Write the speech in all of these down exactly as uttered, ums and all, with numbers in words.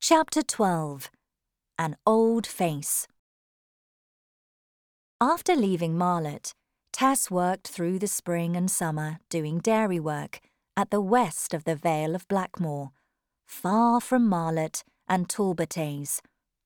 Chapter twelve. An Old Face. After leaving Marlott, Tess worked through the spring and summer doing dairy work at the west of the Vale of Blackmoor, far from Marlott and Talbotays.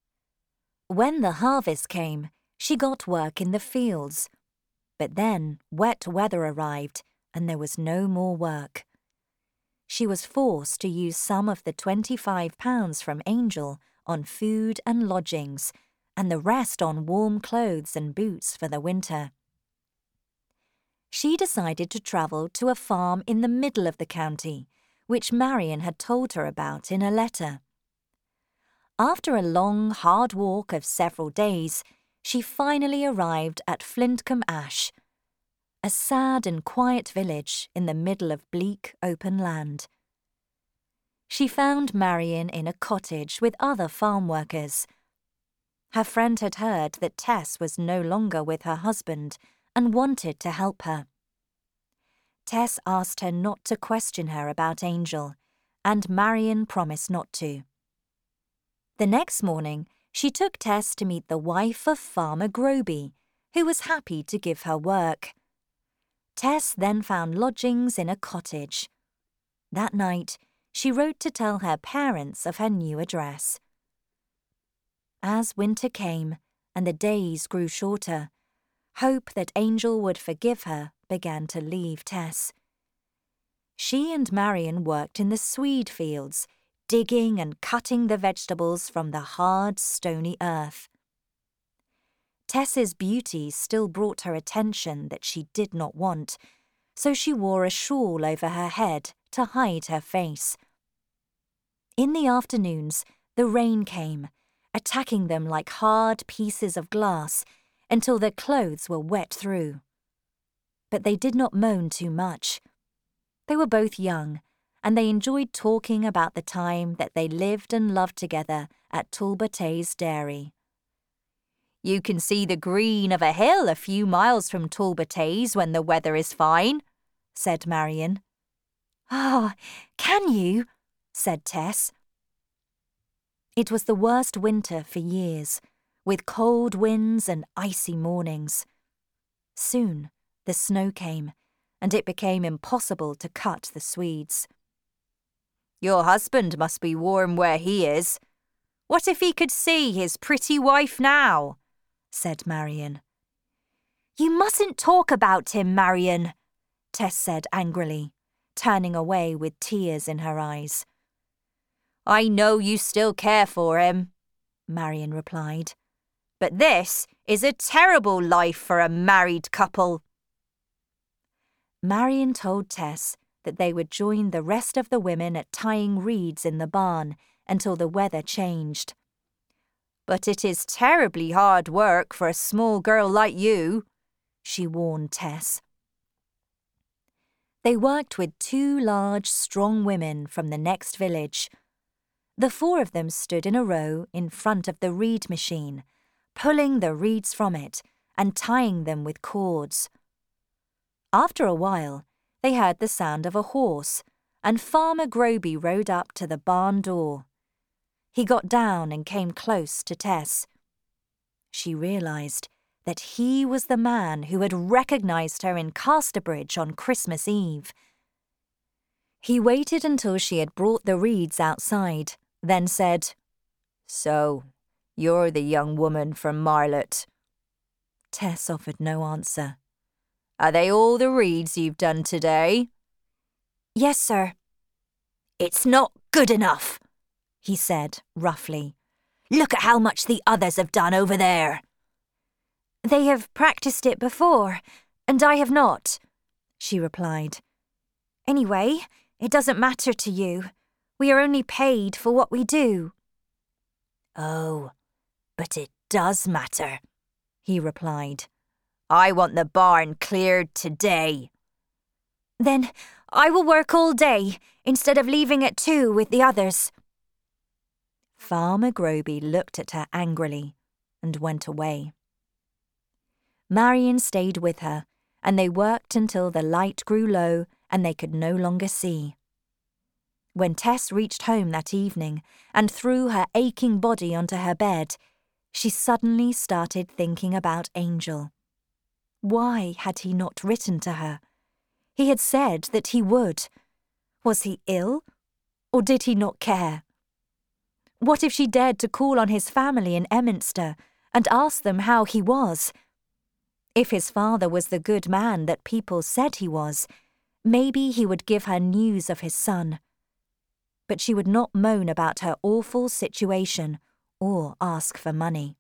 When the harvest came, she got work in the fields, but then wet weather arrived and there was no more work. She was forced to use some of the twenty-five pounds from Angel on food and lodgings, and the rest on warm clothes and boots for the winter. She decided to travel to a farm in the middle of the county, which Marion had told her about in a letter. After a long, hard walk of several days, she finally arrived at Flintcomb Ash, a sad and quiet village in the middle of bleak, open land. She found Marion in a cottage with other farm workers. Her friend had heard that Tess was no longer with her husband and wanted to help her. Tess asked her not to question her about Angel, and Marion promised not to. The next morning, she took Tess to meet the wife of Farmer Groby, who was happy to give her work. Tess then found lodgings in a cottage. That night, she wrote to tell her parents of her new address. As winter came and the days grew shorter, hope that Angel would forgive her began to leave Tess. She and Marion worked in the swede fields, digging and cutting the vegetables from the hard, stony earth. Tess's beauty still brought her attention that she did not want, so she wore a shawl over her head to hide her face. In the afternoons, the rain came, attacking them like hard pieces of glass until their clothes were wet through. But they did not moan too much. They were both young, and they enjoyed talking about the time that they lived and loved together at Talbotays Dairy. "You can see the green of a hill a few miles from Talbotays when the weather is fine," said Marion. "Ah, can you?" said Tess. It was the worst winter for years, with cold winds and icy mornings. Soon the snow came, and it became impossible to cut the swedes. "Your husband must be warm where he is. What if he could see his pretty wife now?" said Marion. "You mustn't talk about him, Marion," Tess said angrily, turning away with tears in her eyes. "I know you still care for him," Marion replied. "But this is a terrible life for a married couple." Marion told Tess that they would join the rest of the women at tying reeds in the barn until the weather changed. "But it is terribly hard work for a small girl like you," she warned Tess. They worked with two large, strong women from the next village. The four of them stood in a row in front of the reed machine, pulling the reeds from it and tying them with cords. After a while, they heard the sound of a horse, and Farmer Groby rode up to the barn door. He got down and came close to Tess. She realised that he was the man who had recognised her in Casterbridge on Christmas Eve. He waited until she had brought the reeds outside, then said, "So, you're the young woman from Marlott." Tess offered no answer. "Are they all the reeds you've done today?" "Yes, sir." "It's not good enough," he said roughly. "Look at how much the others have done over there." "They have practised it before, and I have not," she replied. "Anyway, it doesn't matter to you. We are only paid for what we do." "Oh, but it does matter," he replied. "I want the barn cleared today." "Then I will work all day instead of leaving at two with the others." Farmer Groby looked at her angrily and went away. Marion stayed with her, and they worked until the light grew low and they could no longer see. When Tess reached home that evening and threw her aching body onto her bed, she suddenly started thinking about Angel. Why had he not written to her? He had said that he would. Was he ill? Or did he not care? What if she dared to call on his family in Emminster and ask them how he was? If his father was the good man that people said he was, maybe he would give her news of his son. But she would not moan about her awful situation or ask for money.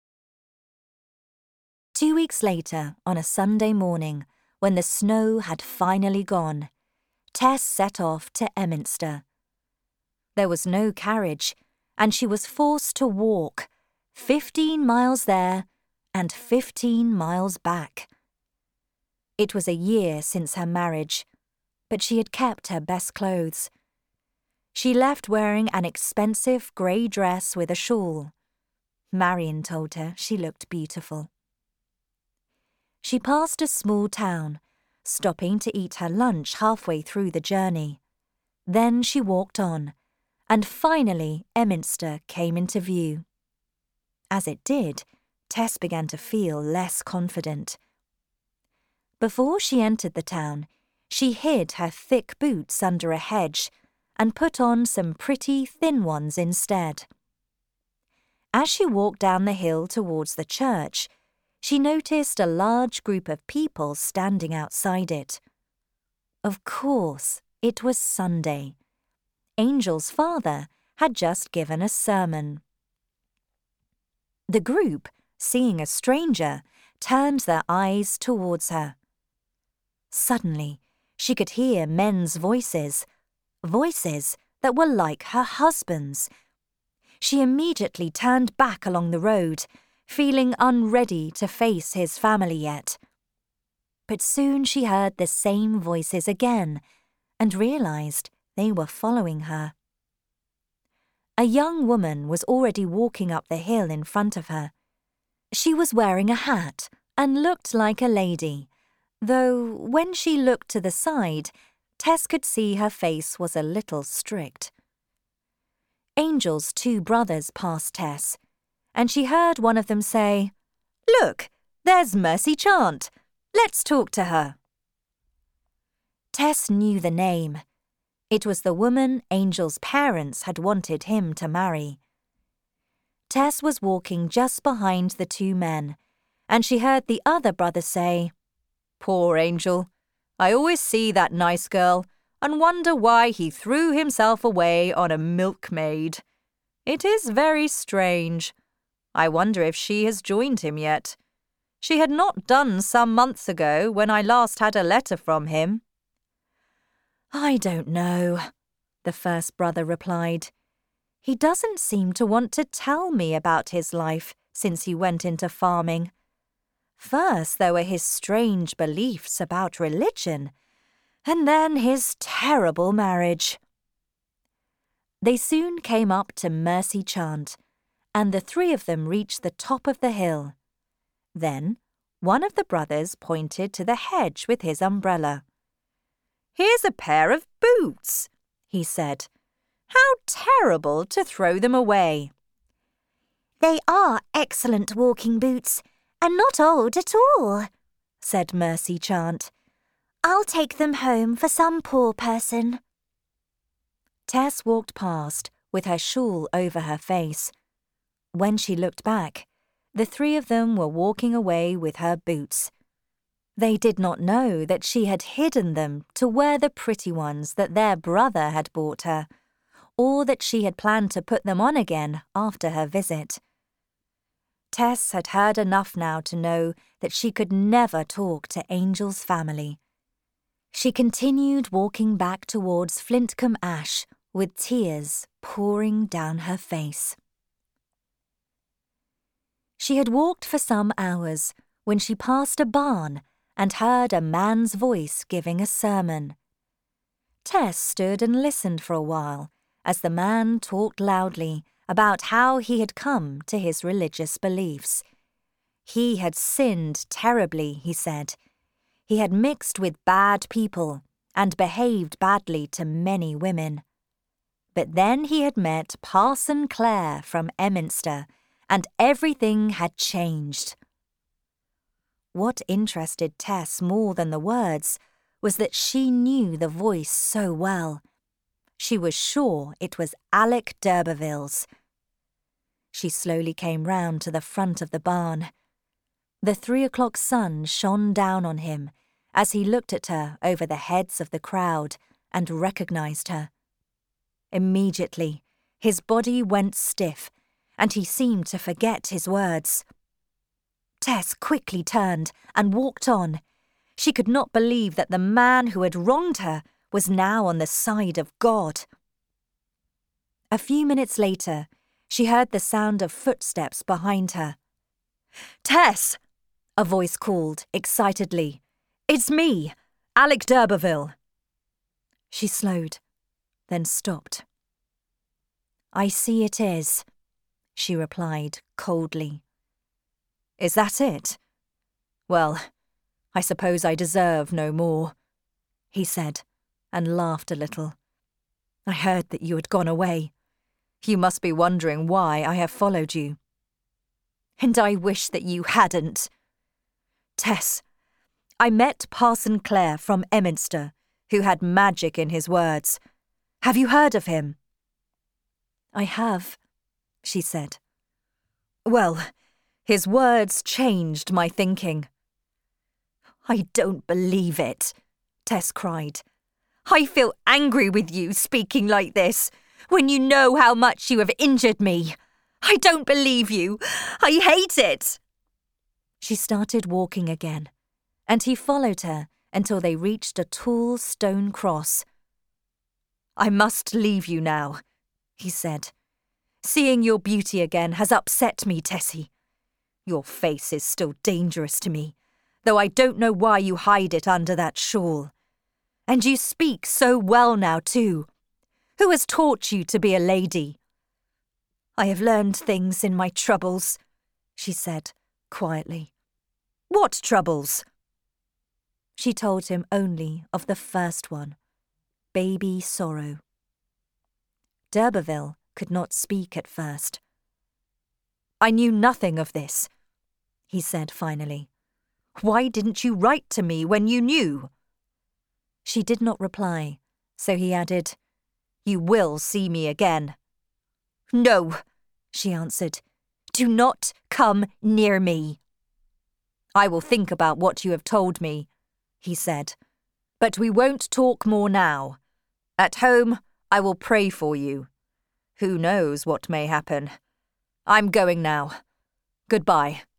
Two weeks later, on a Sunday morning, when the snow had finally gone, Tess set off to Emminster. There was no carriage, and she was forced to walk, fifteen miles there and fifteen miles back. It was a year since her marriage, but she had kept her best clothes. She left wearing an expensive grey dress with a shawl. Marion told her she looked beautiful. She passed a small town, stopping to eat her lunch halfway through the journey. Then she walked on, and finally Emminster came into view. As it did, Tess began to feel less confident. Before she entered the town, she hid her thick boots under a hedge and put on some pretty thin ones instead. As she walked down the hill towards the church, she noticed a large group of people standing outside it. Of course, it was Sunday. Angel's father had just given a sermon. The group, seeing a stranger, turned their eyes towards her. Suddenly, she could hear men's voices, voices that were like her husband's. She immediately turned back along the road, feeling unready to face his family yet. But soon she heard the same voices again and realized they were following her. A young woman was already walking up the hill in front of her. She was wearing a hat and looked like a lady, though when she looked to the side, Tess could see her face was a little strict. Angel's two brothers passed Tess, and she heard one of them say, "Look, there's Mercy Chant. Let's talk to her." Tess knew the name. It was the woman Angel's parents had wanted him to marry. Tess was walking just behind the two men, and she heard the other brother say, "Poor Angel. I always see that nice girl and wonder why he threw himself away on a milkmaid. It is very strange. I wonder if she has joined him yet. She had not done some months ago when I last had a letter from him." "I don't know," the first brother replied. "He doesn't seem to want to tell me about his life since he went into farming. First there were his strange beliefs about religion, and then his terrible marriage." They soon came up to Mercy Chant, and the three of them reached the top of the hill. Then one of the brothers pointed to the hedge with his umbrella. "Here's a pair of boots," he said. "How terrible to throw them away." "They are excellent walking boots, and not old at all," said Mercy Chant. "I'll take them home for some poor person." Tess walked past with her shawl over her face. When she looked back, the three of them were walking away with her boots. They did not know that she had hidden them to wear the pretty ones that their brother had bought her, or that she had planned to put them on again after her visit. Tess had heard enough now to know that she could never talk to Angel's family. She continued walking back towards Flintcombe Ash with tears pouring down her face. She had walked for some hours when she passed a barn and heard a man's voice giving a sermon. Tess stood and listened for a while as the man talked loudly about how he had come to his religious beliefs. He had sinned terribly, he said. He had mixed with bad people and behaved badly to many women. But then he had met Parson Clare from Emminster, and everything had changed. What interested Tess more than the words was that she knew the voice so well. She was sure it was Alec d'Urberville's. She slowly came round to the front of the barn. The three o'clock sun shone down on him as he looked at her over the heads of the crowd and recognised her. Immediately, his body went stiff, and he seemed to forget his words. Tess quickly turned and walked on. She could not believe that the man who had wronged her was now on the side of God. A few minutes later, she heard the sound of footsteps behind her. "Tess!" a voice called excitedly. "It's me, Alec d'Urberville." She slowed, then stopped. "I see it is," she replied coldly. "Is that it? Well, I suppose I deserve no more," he said, and laughed a little. "I heard that you had gone away. You must be wondering why I have followed you. And I wish that you hadn't. Tess, I met Parson Clare from Emminster, who had magic in his words. Have you heard of him?" "I have," she said. "Well, his words changed my thinking." "I don't believe it," Tess cried. "I feel angry with you speaking like this, when you know how much you have injured me. I don't believe you. I hate it." She started walking again, and he followed her until they reached a tall stone cross. "I must leave you now," he said. "Seeing your beauty again has upset me, Tessie. Your face is still dangerous to me, though I don't know why you hide it under that shawl. And you speak so well now, too. Who has taught you to be a lady?" "I have learned things in my troubles," she said quietly. "What troubles?" She told him only of the first one, baby sorrow. D'Urberville could not speak at first. "I knew nothing of this," he said finally. "Why didn't you write to me when you knew?" She did not reply, so he added, "You will see me again." "No," she answered. "Do not come near me." "I will think about what you have told me," he said. "But we won't talk more now. At home, I will pray for you. Who knows what may happen? I'm going now. Goodbye."